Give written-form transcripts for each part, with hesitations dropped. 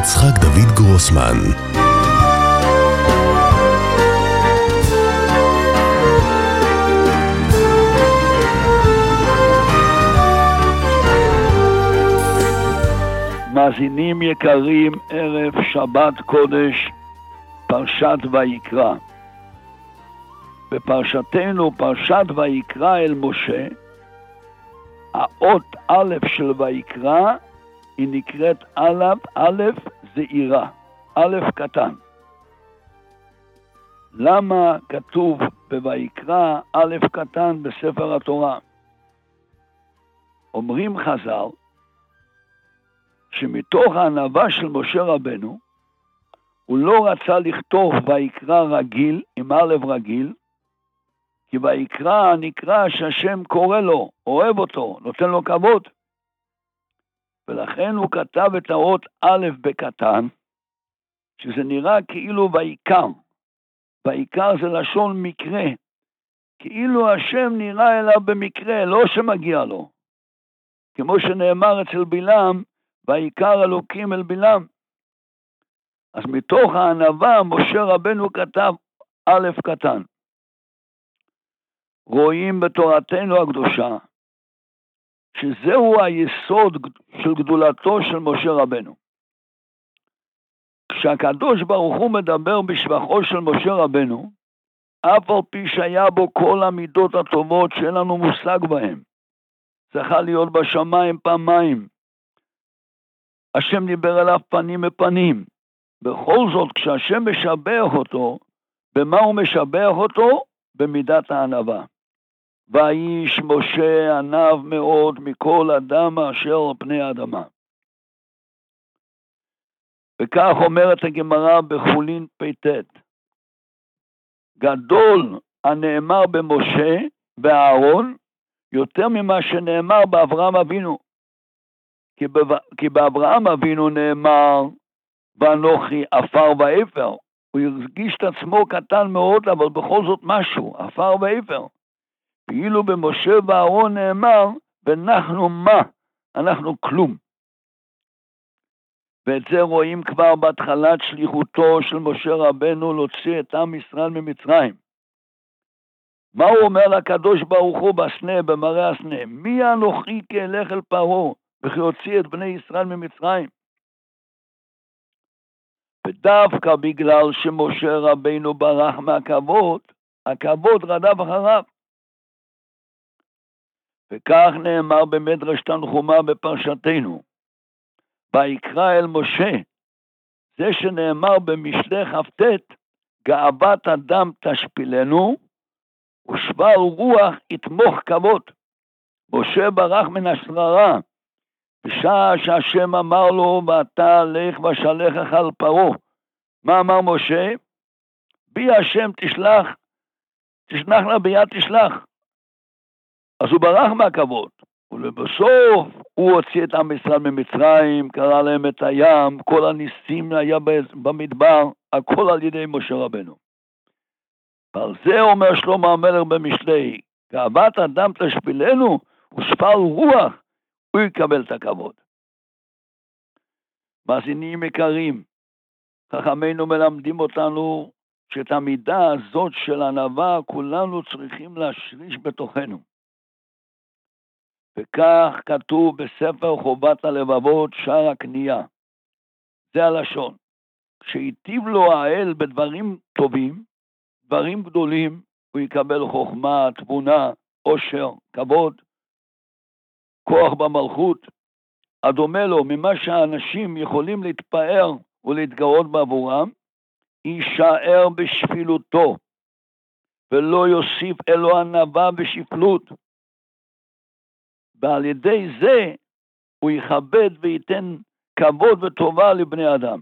יצחק דוד גרוסמן. מאזינים יקרים, ערב שבת קודש, פרשת ויקרא. בפרשתנו, פרשת ויקרא אל משה, האות א' של ויקרא היא נקראת א' זעירה, א' קטן. למה כתוב בויקרא א' קטן בספר התורה? אומרים חז"ל, שמתוך הענווה של משה רבנו, הוא לא רצה לכתוב ויקרא רגיל, עם א' רגיל, כי ויקרא נקרא שהשם קורא לו, אוהב אותו, נותן לו כבוד. ולכן הוא כתב את האות א' בקטן, שזה נראה כאילו ויקר. ויקר זה לשון מקרה, כאילו השם נראה אליו במקרה, לא שמגיע לו. כמו שנאמר אצל בלעם, ויקר אלוקים אל בלעם. אז מתוך הענווה משה רבנו כתב א' קטן. רואים בתורתנו הקדושה שזהו היסוד של גדולתו של משה רבנו. כשהקדוש ברוך הוא מדבר בשבחו של משה רבנו, אף על פי שהיה בו כל המידות הטובות שאין לנו מושג בהן, צריכה להיות בשמיים פעמיים, השם דיבר אליו פנים בפנים. בכל זאת, כשהשם משבח אותו, במה הוא משבח אותו? במידת הענווה. והאיש משה ענב מאוד מכל אדם אשר על פני האדמה. וכך אומרת הגמרא בחולין פ"ט, גדול הנאמר במשה ואהרון יותר ממה שנאמר באברהם אבינו. כי באברהם אבינו נאמר, ואנוכי עפר ואפר. הוא הרגיש את עצמו קטן מאוד, אבל בכל זאת משהו, עפר ואפר. ואילו במשה ואהרון נאמר, ואנחנו מה? אנחנו כלום. ואת זה רואים כבר בהתחלת שליחותו של משה רבנו להוציא את עם ישראל ממצרים. מה הוא אומר לקדוש ברוך הוא בסנה, במראה הסנה? מי אנוכי כי אלך אל פרעה, וכי הוציא את בני ישראל ממצרים? ודווקא בגלל שמשה רבנו ברח מהכבוד, הכבוד רדף אחריו. וכך נאמר במדרש תנחומא בפרשתנו, ויקרא אל משה, זה שנאמר במשלי כ"ט, גאוות אדם תשפילנו, ושבל רוח יתמוך כבוד. משה ברח מן השררה, בשעה שהשם אמר לו, ואתה לך ושלחך על פרעה. מה אמר משה? בי השם תשלח לה ביד תשלח. אז הוא ברח מהכבוד, ולבסוף הוא הוציא את עם ישראל ממצרים, קרא להם את הים, כל הניסים היה במדבר, הכל על ידי משה רבנו. ועל זה אומר שלמה המלך במשלי, גאוות אדם תשפילנו, ושפל רוח, הוא יקבל את הכבוד. מאזינים יקרים, חכמינו מלמדים אותנו שאת המידה הזאת של ענווה כולנו צריכים להשריש בתוכנו. וכך כתוב בספר חובת הלבבות שער הקנייה. זה הלשון. כשהיטיב לו האל בדברים טובים, דברים גדולים, הוא יקבל חוכמה, תבונה, עושר, כבוד, כוח במלכות, הדומה לו ממה שהאנשים יכולים להתפאר ולהתגאות בעבורם, יישאר בשפילותו, ולא יוסיף אלו ענווה ושפלות. ועל ידי זה הוא יכבד וייתן כבוד וטובה לבני אדם.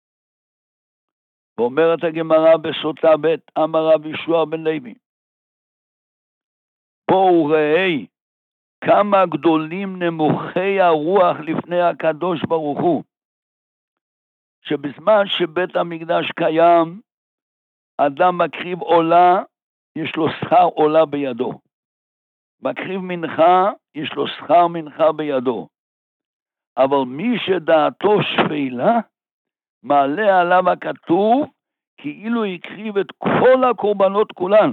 ואומרת הגמרא בסוטה ב', אמר רב ישוע בן לוי, בואו ראי כמה גדולים נמוכי הרוח לפני הקדוש ברוך הוא, שבזמן שבית המקדש קיים, אדם מקריב עולה, יש לו שכר עולה בידו. מקריב מנחה, יש לו שכר מנחה בידו. אבל מי שדעתו שפלה, מעלה עליו הכתוב, כאילו הקריב את כל הקורבנות כולן,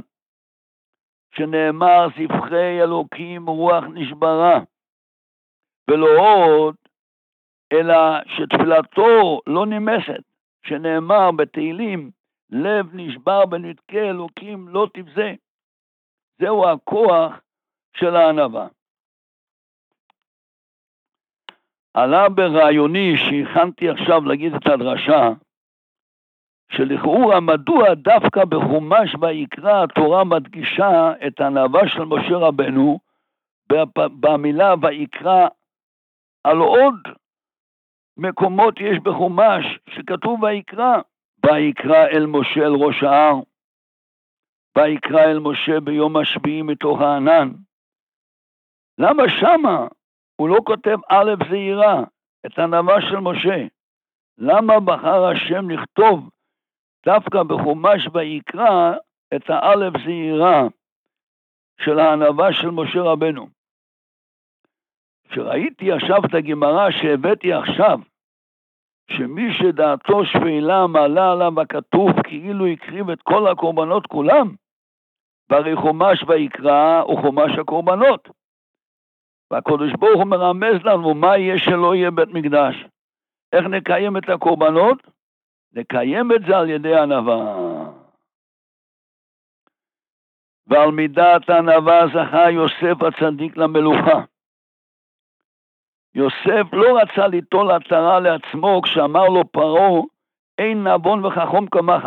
שנאמר זבחי אלוקים רוח נשברה, ולא עוד, אלא שתפילתו לא נמסת, שנאמר בתהילים, לב נשבר בנתקי אלוקים לא תבזה. זהו הכוח של הענווה. עלה ברעיוני שהכנתי עכשיו להגיד את הדרשה, שלכאורה מדוע דווקא בחומש ויקרא התורה מדגישה את הענווה של משה רבנו במילה ויקרא, על עוד מקומות יש בחומש שכתוב ויקרא, ויקרא אל משה אל ראש ההר, ויקרא אל משה ביום השביעי מתוך הענן. למה שמה הוא לא כותב א' זעירה, את הענווה של משה? למה בחר השם לכתוב דווקא בחומש ויקרא את האלף זעירה של הענווה של משה רבנו? שראיתי עכשיו את הגמרא שהבאתי עכשיו, שמי שדעתו שפלה מעלה עליו הכתוב כאילו הקריב את כל הקורבנות כולם, והרי חומש ויקרא הוא חומש הקורבנות. והקדוש ברוך הוא מרמז לנו מה יהיה שלא יהיה בית מקדש. איך נקיים את הקורבנות? נקיים את זה על ידי ענווה. ועל מידת הענווה זכה יוסף הצדיק למלוכה. יוסף לא רצה ליטול עטרה לעצמו כשאמר לו פרעה, אין נבון וחכום כמך.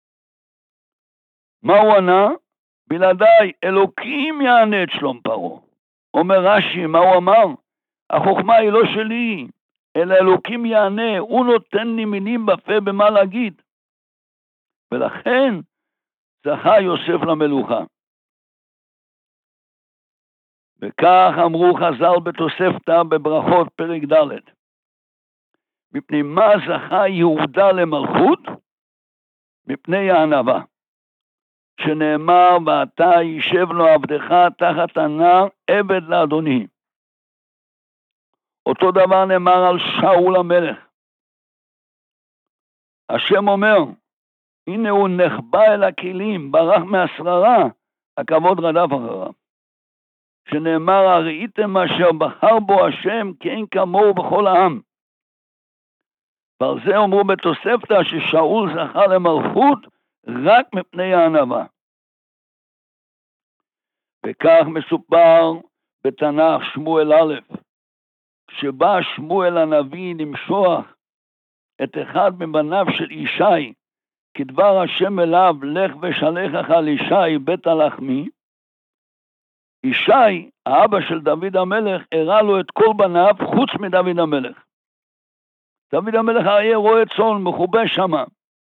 מה הוא ענה? בלעדיי, אלוקים יענה את שלום פרעה. אומר רש"י, מה הוא אמר? החוכמה היא לא שלי, אלא אלוקים יענה, הוא נותן לי מילים בפה במה להגיד. ולכן זכה יוסף למלוכה. וכך אמרו חז"ל בתוספתא בברכות פרק ד', מפני מה זכה יהודה למלכות? מפני הענווה, שנאמר ואתה יישב לו עבדך תחת ענה עבד לאדוני. אותו דבר נאמר על שאול המלך. השם אומר, הנה הוא נחבא אל הכלים, ברח מהשררה, הכבוד רדף אחריו. שנאמר, הראיתם אשר בחר בו השם, כי אין כמוהו בכל העם. ועל זה אמרו בתוספתא ששאול זכה למלכות רק מפני הענווה. וכך מסופר בתנ"ך שמואל א', כשבא שמואל הנביא למשוח את אחד מבניו של ישי, כדבר השם אליו, לך ושלחך לישי בית הלחמי, ישי, האבא של דוד המלך, הראה לו את כל בניו חוץ מדוד המלך. דוד המלך היה רועה צאן מחובה שמה.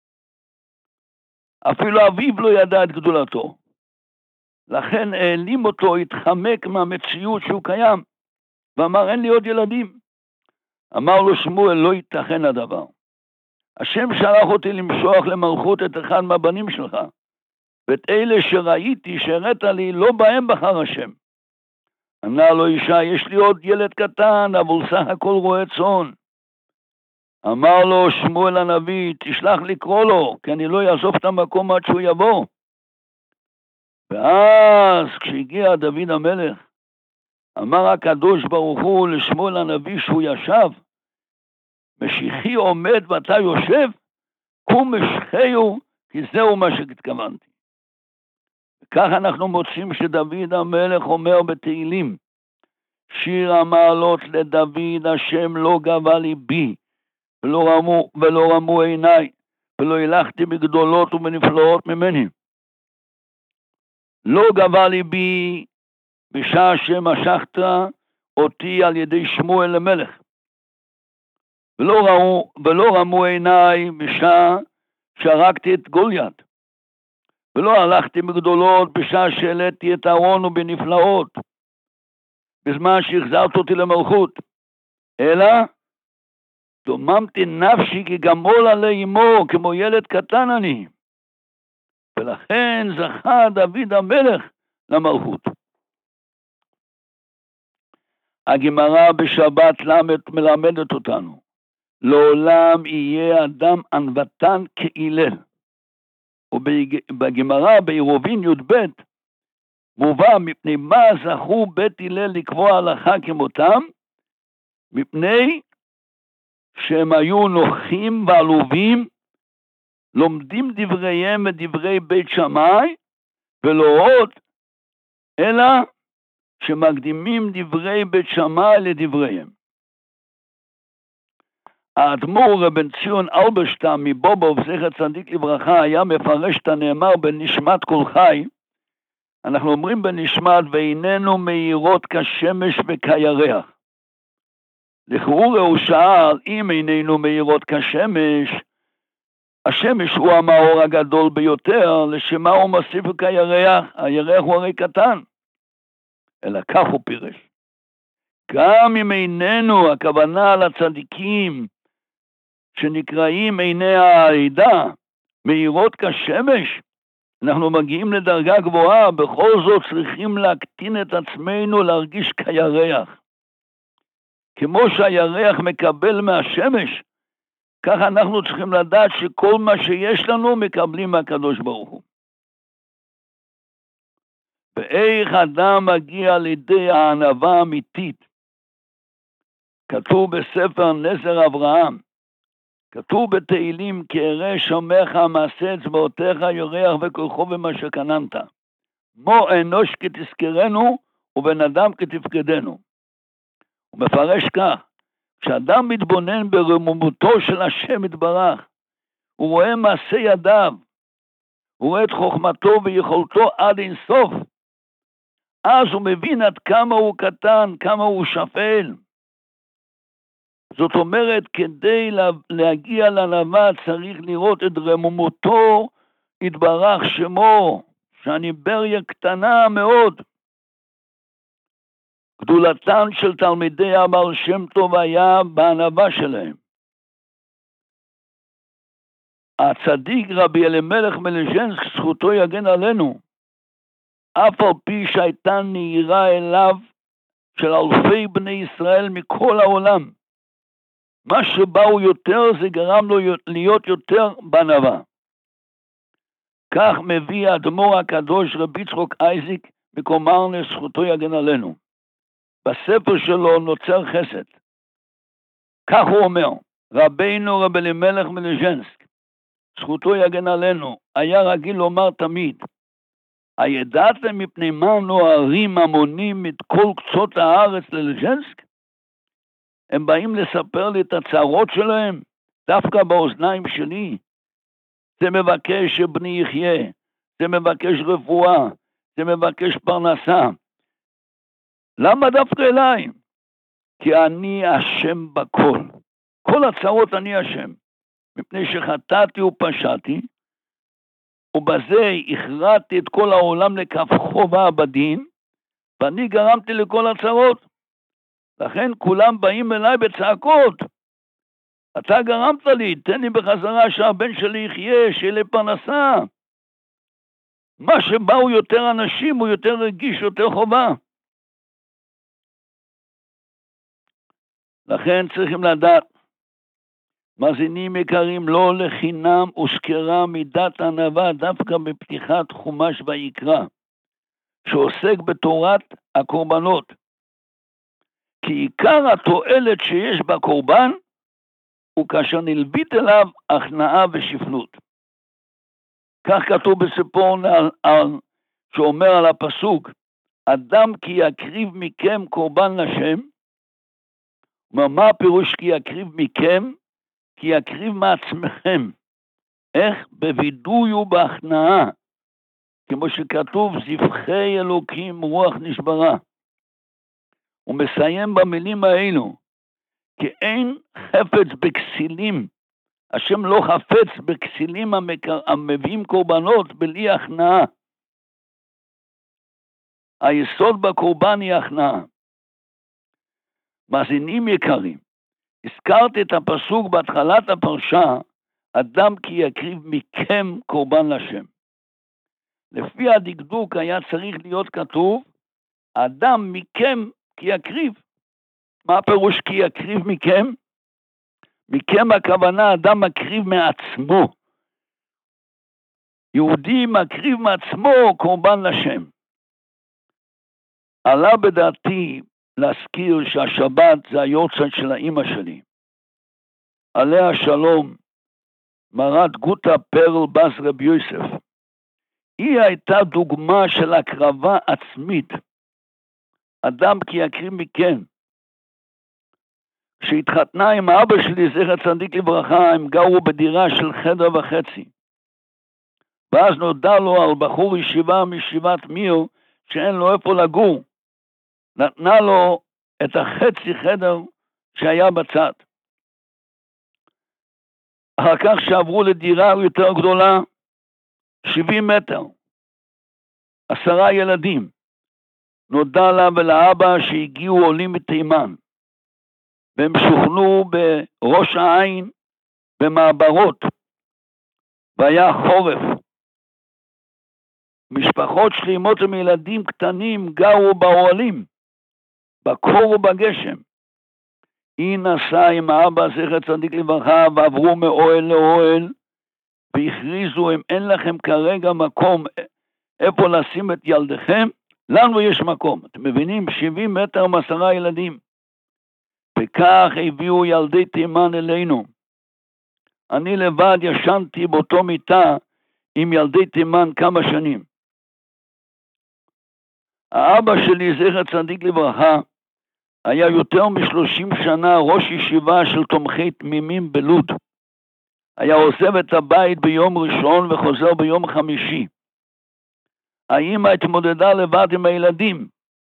אפילו אביו לא ידע את גדולתו. לכן העלים אותו, התחמק מהמציאות שהוא קיים, ואמר אין לי עוד ילדים. אמר לו שמואל, לא ייתכן הדבר. השם שלח אותי למשוח למלכות את אחד מהבנים שלך, ואת אלה שראיתי שהראית לי לא בהם בחר השם. ענה לו ישי, יש לי עוד ילד קטן, אבל סך הכל רועה צאן. אמר לו שמואל הנביא, תשלח לקרוא לו, כי אני לא יעזוב את המקום עד שהוא יבוא. ואז כשהגיע דוד המלך, אמר הקדוש ברוך הוא לשמואל הנביא שהוא ישב, משיחי עומד ואתה יושב, קום משחהו, כי זהו מה שהתכוונתי. וכך אנחנו מוצאים שדוד המלך אומר בתהילים, שיר המעלות לדוד, השם לא גבה ליבי, ולא רמו עיניי, ולא הלכתי בגדולות ובנפלאות ממני. לא גבה ליבי בשעה שמשכת אותי על ידי שמואל למלך, ולא רמו עיניי בשעה שהרגתי את גוליית, ולא הלכתי בגדולות בשעה שהעליתי את אהרון ובנפלאות, בזמן שהחזרת אותי למלכות, אלא דוממתי נפשי כגמול עלי אמו, כמו ילד קטן אני. ולכן זכה דוד המלך למלכות. הגמרא בשבת למד מלמדת אותנו, לעולם יהיה אדם ענוותן כהלל. ובגמרא בעירובין י"ב מובא מפני מה זכו בית הלל לקבוע הלכה כמותם, מפני שהם היו נוחים ועלובים, לומדים דבריהם ודברי בית שמאי, ולא עוד, אלא שמקדימים דברי בית שמאי לדבריהם. האדמו"ר רבן ציון אלברשטם מבובוב זכר צדיק לברכה היה מפרש את הנאמר בנשמת כל חי. אנחנו אומרים בנשמת ואיננו מאירות כשמש וכירח. לכאורה הוא שאל, אם איננו מאירות כשמש, השמש הוא המאור הגדול ביותר, לשמה הוא מוסיף כירח? הירח הוא הרי קטן. אלא כך הוא פירש. גם אם איננו, הכוונה לצדיקים שנקראים עיני העדה, מאירות כשמש, אנחנו מגיעים לדרגה גבוהה, בכל זאת צריכים להקטין את עצמנו להרגיש כירח. כמו שהירח מקבל מהשמש, כך אנחנו צריכים לדעת שכל מה שיש לנו מקבלים מהקדוש ברוך הוא. ואיך אדם מגיע לידי הענווה האמיתית? כתוב בספר נזר אברהם, כתוב בתהילים, כי אראה שומך מעשה אצבעותיך יורח וכוחו במה שקננת. מו אנוש כתזכרנו ובן אדם כתפקדנו. הוא מפרש כך, כשאדם מתבונן ברוממותו של השם יתברך, הוא רואה מעשה ידיו, הוא רואה את חוכמתו ויכולתו עד אינסוף, אז הוא מבין עד כמה הוא קטן, כמה הוא שפל. זאת אומרת, כדי להגיע לענווה צריך לראות את רוממותו יתברך שמו, שאני בריה קטנה מאוד. גדולתן של תלמידי הבעל שם טוב היה בענווה שלהם. הצדיק רבי אלימלך מליז'נסק, זכותו יגן עלינו, אף על פי שהייתה נהירה אליו של אלפי בני ישראל מכל העולם, מה שבאו יותר זה גרם לו להיות יותר בענווה. כך מביא האדמו"ר הקדוש רבי יצחק אייזיק מקומרנה, זכותו יגן עלינו. בספר שלו נוצר חסד. כך הוא אומר, רבינו רבי אלימלך מליז'נסק, זכותו יגן עלינו, היה רגיל לומר תמיד, הידעתם מפני מה נוערים המונים את כל קצות הארץ לליז'נסק? הם באים לספר לי את הצערות שלהם, דווקא באוזניים שלי. זה מבקש שבני יחיה, זה מבקש רפואה, זה מבקש פרנסה. למה דווקא אליי? כי אני אשם בכל. כל הצערות אני אשם. מפני שחטאתי ופשעתי, ובזה הכרעתי את כל העולם לכף חובה בדין, ואני גרמתי לכל הצערות. לכן כולם באים אליי בצעקות. אתה גרמת לי, תן לי בחזרה שהבן שלי יחיה, שיהיה לי פרנסה. מה שבאו יותר אנשים הוא יותר רגיש, יותר חובה. לכן צריכים לדעת, מאזינים יקרים, לא לחינם הוזכרה מידת ענווה דווקא בפתיחת חומש ויקרא, שעוסק בתורת הקורבנות. כי עיקר התועלת שיש בקורבן הוא כאשר נלבית אליו הכנעה ושפלות. כך כתוב בסיפור שאומר על הפסוק, אדם כי יקריב מכם קורבן לשם. מה הפירוש כי יקריב מכם? כי יקריב מעצמכם. איך? בווידוי ובהכנעה. כמו שכתוב, זבחי אלוקים רוח נשברה. הוא מסיים במילים האלו, כי אין חפץ בכסילים, השם לא חפץ בכסילים המביאים קורבנות בלי הכנעה. היסוד בקורבן היא הכנעה. מאזינים יקרים, הזכרתי את הפסוק בהתחלת הפרשה, אדם כי יקריב מכם קורבן לשם. לפי הדקדוק היה צריך להיות כתוב, אדם מכם כי יקריב. מה הפירוש כי יקריב מכם? מכם הכוונה אדם מקריב מעצמו. יהודי מקריב מעצמו קורבן לשם. עלה בדעתי להזכיר שהשבת זה היורצייט של האמא שלי. עליה שלום, מרת גוטה פרל בס רב יוסף. היא הייתה דוגמה של הקרבה עצמית. אדם כי יקריב מכן. כשהתחתנה עם האבא שלי, זכר צדיק לברכה, הם גרו בדירה של חדר וחצי. ואז נודע לו על בחור ישיבה מישיבת מיר, שאין לו איפה לגור. נתנה לו את החצי חדר שהיה בצד. אחר כך שעברו לדירה יותר גדולה, 70 מטר, 10 ילדים. נודע לה ולאבא שהגיעו עולים מתימן, והם שוכנו בראש העין במעברות, והיה חורף. משפחות שלמות עם ילדים קטנים גרו באוהלים, בקור ובגשם. היא נסעה עם האבא זכר צדיק לברכה, ועברו מאוהל לאוהל, והכריזו, אם אין לכם כרגע מקום איפה לשים את ילדיכם, לנו יש מקום. אתם מבינים? 70 מטר עם 10 ילדים. וכך הביאו ילדי תימן אלינו. אני לבד ישנתי באותו מיטה עם ילדי תימן כמה שנים. האבא שלי, זכר צדיק לברכה, היה יותר מ30 שנה ראש ישיבה של תומכי תמימים בלוד. היה עוזב את הבית ביום ראשון וחוזר ביום חמישי. האמא התמודדה לבד עם הילדים.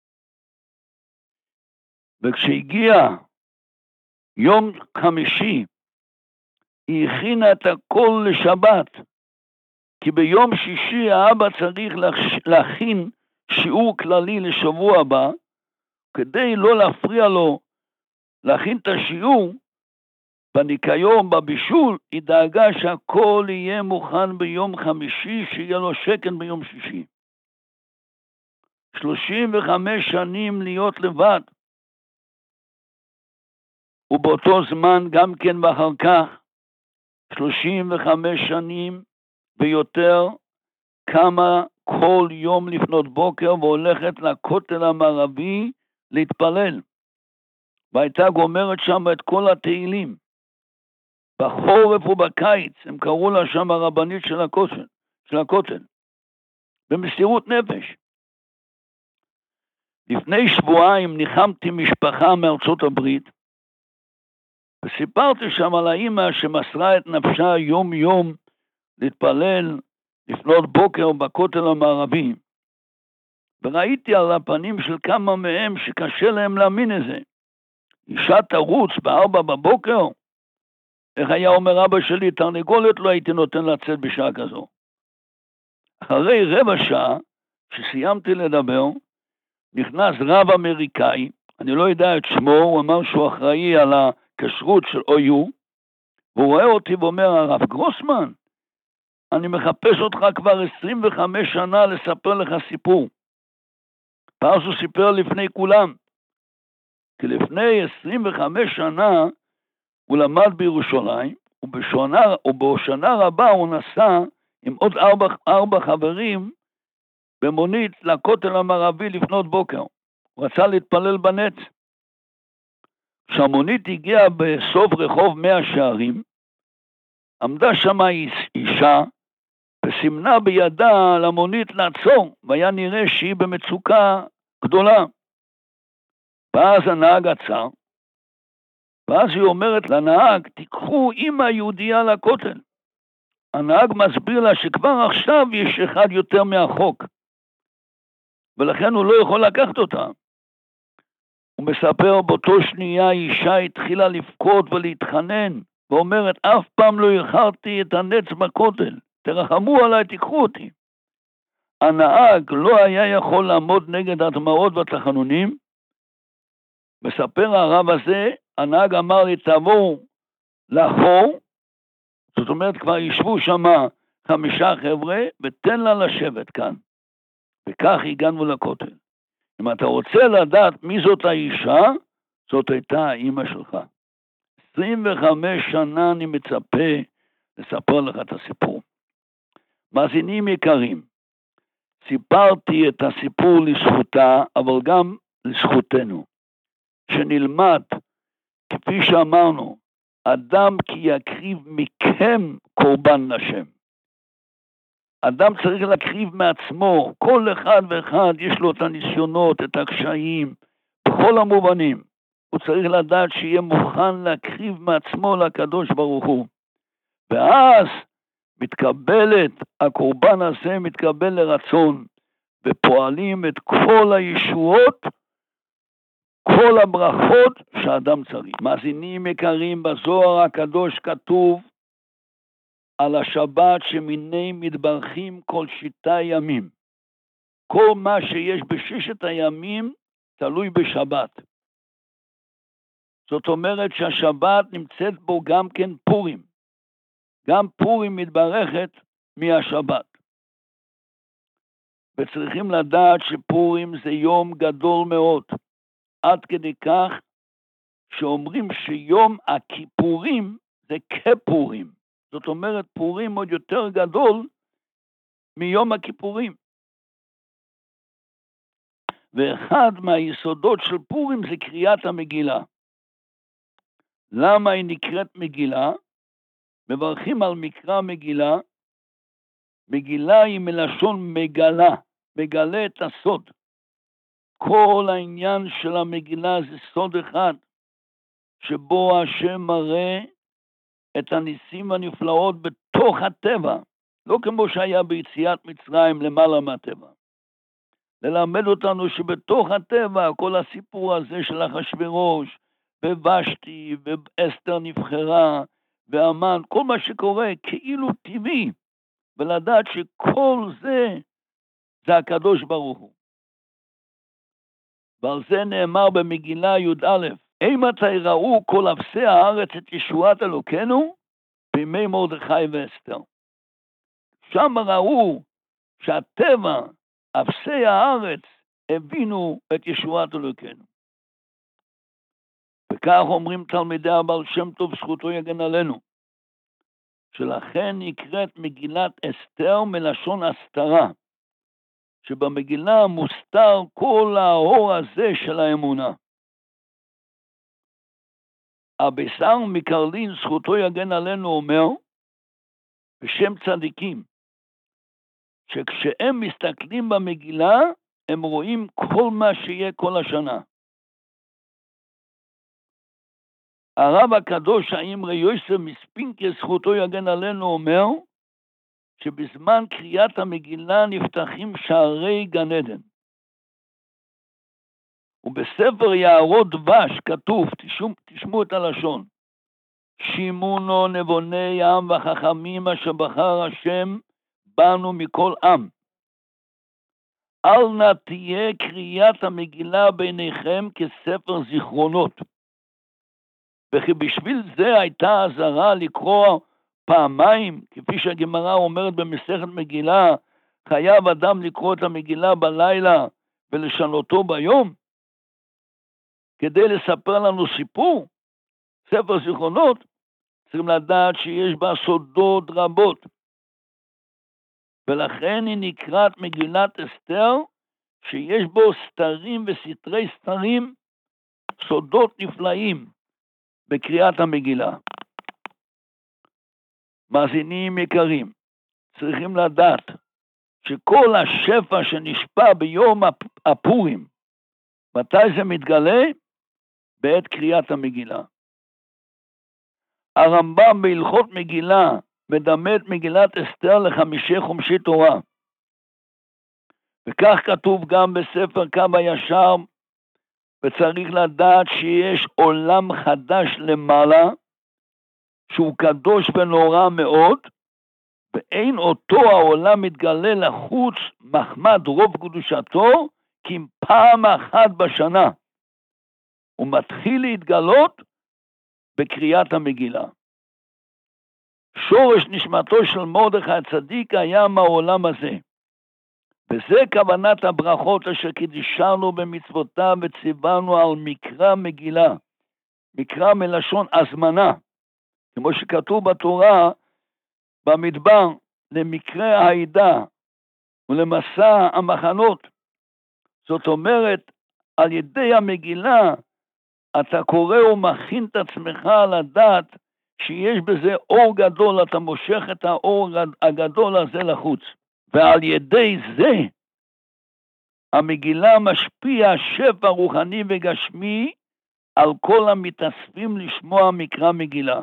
וכשהגיע יום חמישי, היא הכינה את הכל לשבת, כי ביום שישי האבא צריך להכין שיעור כללי לשבוע הבא, כדי לא להפריע לו להכין את השיעור, בניקיון, בבישול, היא דאגה שהכל יהיה מוכן ביום חמישי, שיהיה לו שקט ביום שישי. 35 שנים להיות לבד. ובאותו זמן גם כן ואחר כך, 35 שנים ויותר, קמה כל יום לפנות בוקר והולכת לכותל המערבי להתפלל. והייתה גומרת שם את כל התהילים. בחורף ובקיץ, הם קראו לה שם הרבנית של הכותל. במסירות נפש. לפני שבועיים ניחמתי משפחה מארצות הברית, וסיפרתי שם על האמא שמסרה את נפשה יום יום להתפלל לפנות בוקר בכותל המערבי. וראיתי על הפנים של כמה מהם שקשה להם להאמין את זה. אישה תרוץ ב4 בבוקר, איך היה אומר אבא שלי, תרנגולת לא הייתי נותן לצאת בשעה כזו. אחרי רבע שעה שסיימתי לדבר, נכנס רב אמריקאי, אני לא יודע את שמו, הוא אמר שהוא אחראי על הכשרות של OU, והוא רואה אותי ואומר, הרב גרוסמן, אני מחפש אותך כבר 25 שנה לספר לך סיפור. ואז הוא סיפר לפני כולם, כי לפני 25 שנה הוא למד בירושלים, ובשנה רבה הוא נסע עם עוד 4 חברים במונית לכותל המערבי לפנות בוקר. הוא רצה להתפלל בנץ. כשהמונית הגיעה בסוף רחוב 100 שערים, עמדה שם אישה וסימנה בידה למונית לעצור, והיה נראה שהיא במצוקה גדולה. ואז הנהג עצר, ואז היא אומרת לנהג, תיקחו אמא יהודייה לכותל. הנהג מסביר לה שכבר עכשיו יש אחד יותר מהחוק, ולכן הוא לא יכול לקחת אותה. הוא מספר, באותו שנייה אישה התחילה לבכות ולהתחנן, ואומרת, אף פעם לא איחרתי את הנץ בכותל, תרחמו עליי, תיקחו אותי. הנהג לא היה יכול לעמוד נגד הדמעות והתחנונים. מספר הרב הזה, הנהג אמר לי, תעבור לאחור, זאת אומרת, כבר ישבו שם 5 חבר'ה, ותן לה לשבת כאן. וכך הגענו לכותל. אם אתה רוצה לדעת מי זאת האישה, זאת הייתה האמא שלך. 25 שנה אני מצפה לספר לך את הסיפור. מאזינים יקרים, סיפרתי את הסיפור לזכותה, אבל גם לזכותנו, שנלמד, כפי שאמרנו, אדם כי יקריב מכם קורבן לשם. אדם צריך להקריב מעצמו, כל אחד ואחד יש לו את הניסיונות, את הקשיים, בכל המובנים. הוא צריך לדעת שיהיה מוכן להקריב מעצמו לקדוש ברוך הוא. ואז הקורבן הזה מתקבל לרצון, ופועלים את כל הישועות, כל הברכות שאדם צריך. מאזינים יקרים, בזוהר הקדוש כתוב על השבת שמיני מתברכים כל 6 ימים. כל מה שיש ב6 הימים תלוי בשבת. זאת אומרת שהשבת נמצאת בו גם כן פורים. גם פורים מתברכת מהשבת. וצריכים לדעת שפורים זה יום גדול מאוד. עד כדי כך שאומרים שיום הכיפורים זה כפורים. זאת אומרת פורים עוד יותר גדול מיום הכיפורים. ואחד מהיסודות של פורים זה קריאת המגילה. למה היא נקראת מגילה? מברכים על מקרא מגילה. מגילה היא מלשון מגלה, מגלה את הסוד. כל העניין של המגילה זה סוד אחד, שבו השם מראה את הניסים הנפלאות בתוך הטבע, לא כמו שהיה ביציאת מצרים למעלה מהטבע. ללמד אותנו שבתוך הטבע, כל הסיפור הזה של אחשוורוש, ובשתי, ואסתר נבחרה, והמן, כל מה שקורה כאילו טבעי, ולדעת שכל זה הקדוש ברוך הוא. ועל זה נאמר במגילה י"א, אימתי ראו כל אפסי הארץ את ישועת אלוקינו בימי מרדכי ואסתר. שם ראו שהטבע, אפסי הארץ, הבינו את ישועת אלוקינו. וכך אומרים תלמידי הבעל שם טוב, זכותו יגן עלינו, שלכן נקראת מגילת אסתר מלשון הסתרה, שבמגילה מוסתר כל האור הזה של האמונה. הבשר מקרלין, זכותו יגן עלינו, אומר בשם צדיקים, שכשהם מסתכלים במגילה, הם רואים כל מה שיהיה כל השנה. הרב הקדוש האמרי יוסף מספינקי, זכותו יגן עלינו, אומר שבזמן קריאת המגילה נפתחים שערי גן עדן. ובספר יערות דבש כתוב, תשמעו את הלשון, שימונו נבוני עם וחכמים אשר בחר השם בנו מכל עם. אל נא תהיה קריאת המגילה ביניכם כספר זיכרונות. וכי בשביל זה הייתה אזהרה לקרוא פעמיים, כפי שהגמרא אומרת במסכת מגילה, חייב אדם לקרוא את המגילה בלילה ולשנותו ביום, כדי לספר לנו סיפור, ספר זיכרונות, צריכים לדעת שיש בה סודות רבות, ולכן היא נקראת מגילת אסתר, שיש בו סתרים וסתרי סתרים, סודות נפלאים בקריאת המגילה. מאזינים יקרים, צריכים לדעת שכל השפע שנשפע ביום הפורים, מתי זה מתגלה? בעת קריאת המגילה. הרמב"ם בהלכות מגילה מדמה את מגילת אסתר ל5 חומשי תורה. וכך כתוב גם בספר קו הישר, וצריך לדעת שיש עולם חדש למעלה, שהוא קדוש ונורא מאוד, ואין אותו העולם מתגלה לחוץ מחמד רוב קדושתו, כי אם פעם אחת בשנה. הוא מתחיל להתגלות בקריאת המגילה. שורש נשמתו של מרדכי הצדיק היה מהעולם הזה. וזה כוונת הברכות אשר קידשנו במצוותיו וציוונו על מקרא מגילה, מקרא מלשון הזמנה, כמו שכתוב בתורה במדבר, למקרה העדה ולמסע המחנות. זאת אומרת, על ידי המגילה אתה קורא ומכין את עצמך לדעת שיש בזה אור גדול, אתה מושך את האור הגדול הזה לחוץ. ועל ידי זה המגילה משפיע שפע רוחני וגשמי על כל המתאספים לשמוע מקרא מגילה.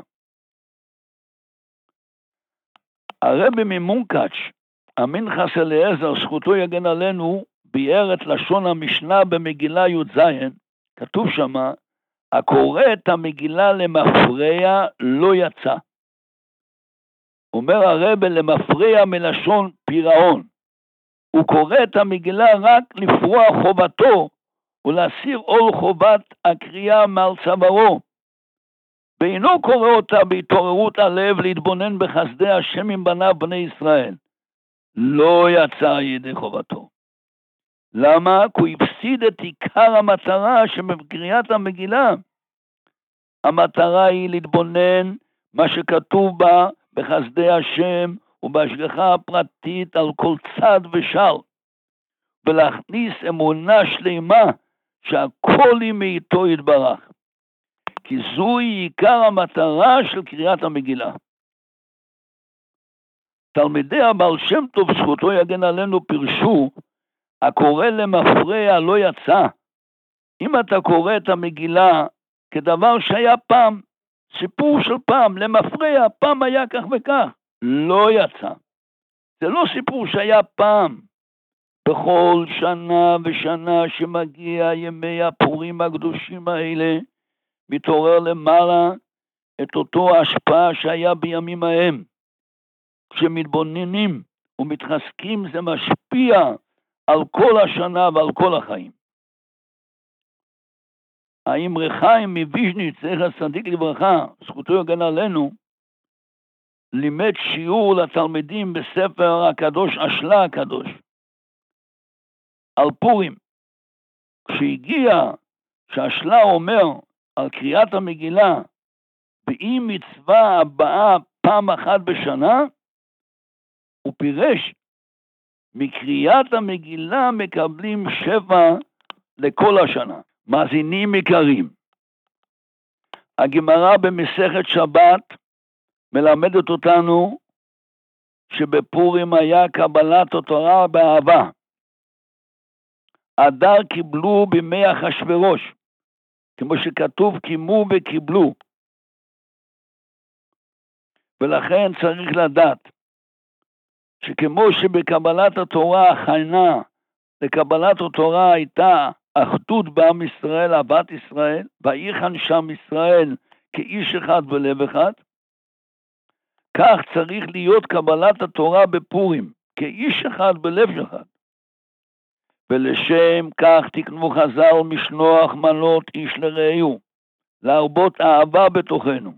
הרבי ממונקאץ', המנחס אליעזר, זכותו יגן עלינו, ביאר את לשון המשנה במגילה י"ז, כתוב שמה, הקורא את המגילה למפרע לא יצא. אומר הרבי למפרע מלשון פירעון. הוא קורא את המגילה רק לפרוע חובתו ולהסיר עול חובת הקריאה מעל צווארו. ואינו קורא אותה בהתעוררות הלב להתבונן בחסדי השם עם בניו בני ישראל. לא יצא ידי חובתו. למה? כי הוא הפסיד את עיקר המטרה שבקריאת המגילה. המטרה היא להתבונן מה שכתוב בה בחסדי השם ובהשגחה הפרטית על כל צד ושל, ולהכניס אמונה שלמה שהכל היא מאיתו יתברך. כי זוהי עיקר המטרה של קריאת המגילה. תלמידי הבעל שם טוב, זכותו יגן עלינו, פירשו, הקורא למפרע לא יצא. אם אתה קורא את המגילה כדבר שהיה פעם, סיפור של פעם, למפרע, פעם היה כך וכך, לא יצא. זה לא סיפור שהיה פעם. בכל שנה ושנה שמגיע ימי הפורים הקדושים האלה, מתעורר למעלה את אותו ההשפעה שהיה בימים ההם. כשמתבוננים ומתחזקים זה משפיע על כל השנה ועל כל החיים. האמרי חיים מוויז'ניץ, זכר צדיק לברכה, זכותו יגן עלינו, לימד שיעור לתלמידים בספר הקדוש, אשלה הקדוש, על פורים. כשהגיע שאשלה אומר על קריאת המגילה, ואם מצווה הבאה פעם אחת בשנה, הוא פירש, מקריאת המגילה מקבלים 7 לכל השנה. מאזינים יקרים, הגמרא במסכת שבת מלמדת אותנו שבפורים היה קבלת התורה באהבה. אדר קיבלו בימי אחשוורוש, כמו שכתוב קימו וקיבלו. ולכן צריך לדעת שכמו שבקבלת התורה הכנה לקבלת התורה הייתה אחדות בעם ישראל, אהבת ישראל, ויחן שם ישראל כאיש אחד ולב אחד, כך צריך להיות קבלת התורה בפורים, כאיש אחד בלב אחד. ולשם כך תקנו חז"ל משלוח מנות איש לרעהו, להרבות אהבה בתוכנו.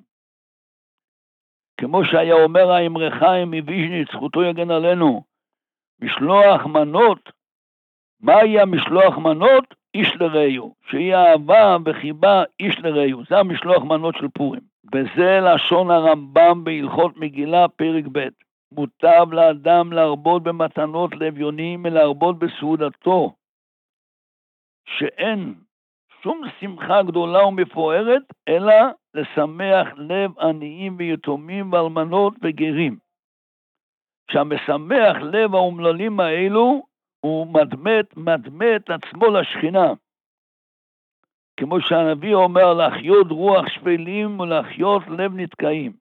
כמו שהיה אומר האמרי חיים מוויז'ניץ, זכותו יגן עלינו, משלוח מנות, מהי המשלוח מנות? איש לרעהו, שהיא אהבה וחיבה איש לרעהו, זה המשלוח מנות של פורים. וזה לשון הרמב"ם בהלכות מגילה פרק ב', מוטב לאדם להרבות במתנות לאביונים ולהרבות בסעודתו, שאין שום שמחה גדולה ומפוארת, אלא לשמח לב עניים ויתומים ואלמנות וגרים. שהמשמח לב האומללים האלו, הוא מדמה את עצמו לשכינה. כמו שהנביא אומר, להחיות רוח שפלים ולהחיות לב נתקעים.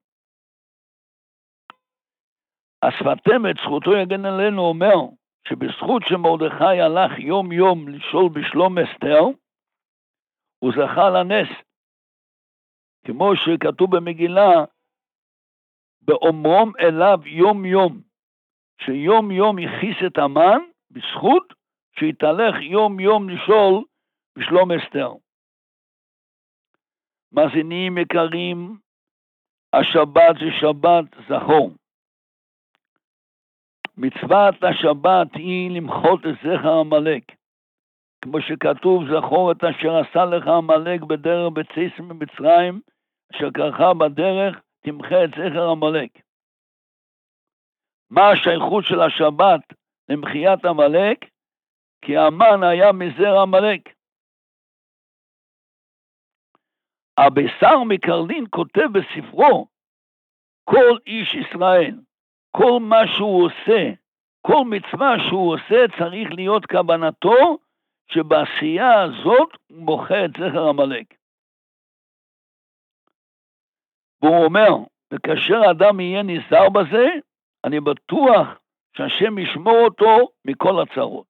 השפת אמת, זכותו יגן עלינו, אומר, שבזכות שמרדכי הלך יום יום לשאול בשלום אסתר, הוא זכה לנס. כמו שכתוב במגילה, באומרם אליו יום יום, שיום יום יכיס את המן, בזכות שהתהלך יום יום לשאול בשלום אסתר. מאזינים יקרים, השבת זה שבת זכור. מצוות השבת היא למחות את זכר עמלק. כמו שכתוב, זכור את אשר עשה לך עמלק בדרך בצאתך ממצרים, אשר קרך בדרך, תמחה את זכר עמלק. מה השייכות של השבת למחיית עמלק? כי המן היה מזרע עמלק. הבשר מקרלין כותב בספרו, כל איש ישראל, כל מה שהוא עושה, כל מצווה שהוא עושה, צריך להיות כוונתו שבעשייה הזאת הוא מוחה את זכר עמלק. והוא אומר, וכאשר אדם יהיה נזהר בזה, אני בטוח שהשם ישמור אותו מכל הצרות.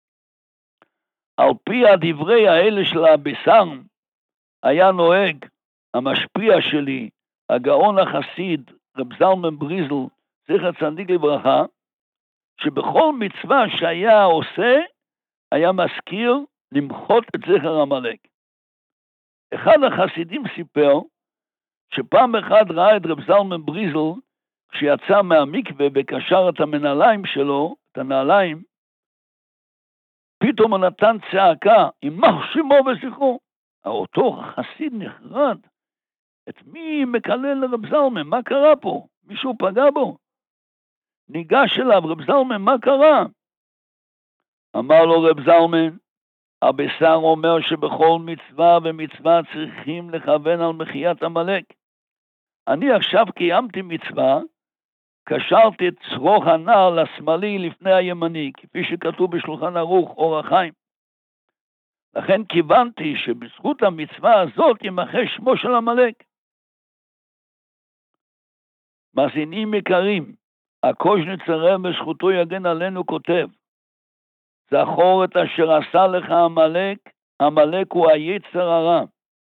על פי הדברי האלה של הבשר, היה נוהג המשפיע שלי, הגאון החסיד, רב זלמן בריזל, זכר צדיק לברכה, שבכל מצווה שהיה עושה, היה מזכיר למחות את זכר עמלק. אחד החסידים סיפר, שפעם אחד ראה את רב זלמן בריזל, כשיצא מהמקווה וקשר את המנעליים שלו, את הנעליים, פתאום הוא נתן צעקה, יימח שמו וזכרו. אותו חסיד נחרד, את מי מקלל לרב זלמן? מה קרה פה? מישהו פגע בו? ניגש אליו, רב זלמן, מה קרה? אמר לו רב זלמן, הבשר אומר שבכל מצווה ומצווה צריכים לכוון על מחיית עמלק. אני עכשיו קיימתי מצווה, קשרתי את צרוך הנעל לשמאלי לפני הימני, כפי שכתוב בשולחן ערוך אור החיים. לכן כיוונתי שבזכות המצווה הזאת ימחה שמו של עמלק. מאזינים יקרים, הקוז'ניצר בזכותו יגן עלינו כותב, זכור את אשר עשה לך עמלק, עמלק הוא היצר הרע.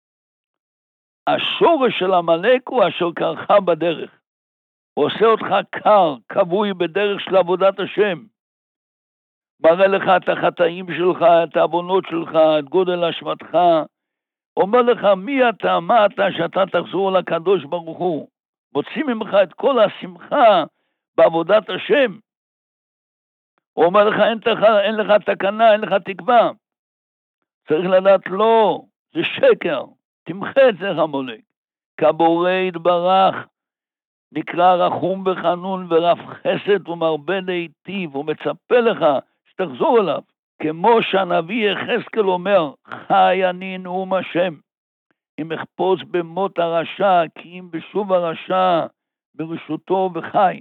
השורש של עמלק הוא אשר קרך בדרך. הוא עושה אותך קר, כבוי בדרך של עבודת השם. מראה לך את החטאים שלך, את העוונות שלך, את גודל אשמתך. אומר לך מי אתה, מה אתה, שאתה תחזור לקדוש ברוך הוא. מוציא ממך את כל השמחה בעבודת השם. הוא אומר לך אין לך תקנה, אין לך תקווה. צריך לדעת לא, זה שקר. תמחה את זכר עמלק. כבורא יתברך, נקרא רחום וחנון ורב חסד ומרבה להיטיב, הוא מצפה לך שתחזור אליו. כמו שהנביא יחזקאל אומר, חי אני נאום השם, אם אחפוץ במות הרשע, כי אם בשוב הרשע, ברשותו וחי.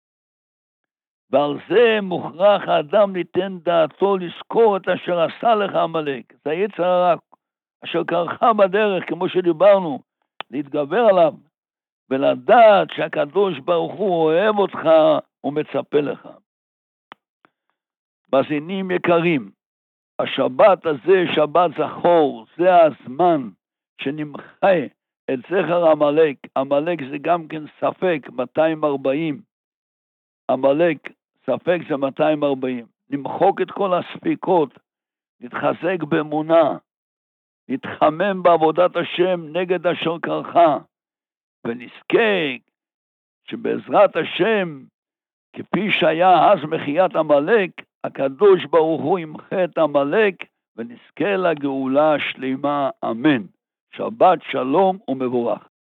ועל זה מוכרח האדם ליתן דעתו לזכור את אשר עשה לך עמלק. זה היצר הרע, אשר קרך בדרך, כמו שדיברנו, להתגבר עליו, ולדעת שהקדוש ברוך הוא אוהב אותך ומצפה לך. מאזינים יקרים, השבת הזה, שבת זכור, זה הזמן שנמחה את זכר עמלק. עמלק זה גם כן ספק 240. עמלק, ספק זה 240. נמחוק את כל הספיקות, נתחזק באמונה, נתחמם בעבודת השם נגד אשר קרך, ונזכה שבעזרת השם, כפי שהיה אז מחיית עמלק, הקדוש ברוך הוא ימחה את עמלק, ונזכה לגאולה השלימה, אמן. שבת שלום ומבורך.